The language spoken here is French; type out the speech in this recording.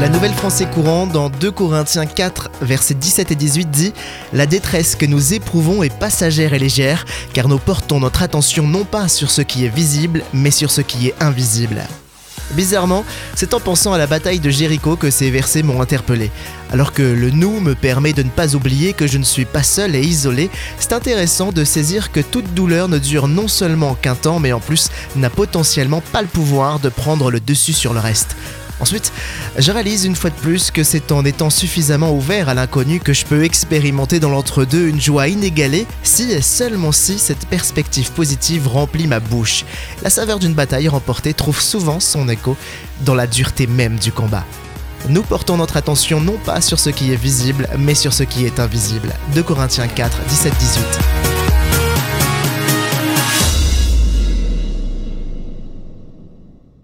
La Nouvelle Français courant dans 2 Corinthiens 4, versets 17 et 18 dit « La détresse que nous éprouvons est passagère et légère, car nous portons notre attention non pas sur ce qui est visible, mais sur ce qui est invisible. » Bizarrement, c'est en pensant à la bataille de Jéricho que ces versets m'ont interpellé. Alors que le « nous » me permet de ne pas oublier que je ne suis pas seul et isolé, c'est intéressant de saisir que toute douleur ne dure non seulement qu'un temps, mais en plus n'a potentiellement pas le pouvoir de prendre le dessus sur le reste. Ensuite, je réalise une fois de plus que c'est en étant suffisamment ouvert à l'inconnu que je peux expérimenter dans l'entre-deux une joie inégalée si et seulement si cette perspective positive remplit ma bouche. La saveur d'une bataille remportée trouve souvent son écho dans la dureté même du combat. Nous portons notre attention non pas sur ce qui est visible, mais sur ce qui est invisible. 2 Corinthiens 4, 17-18.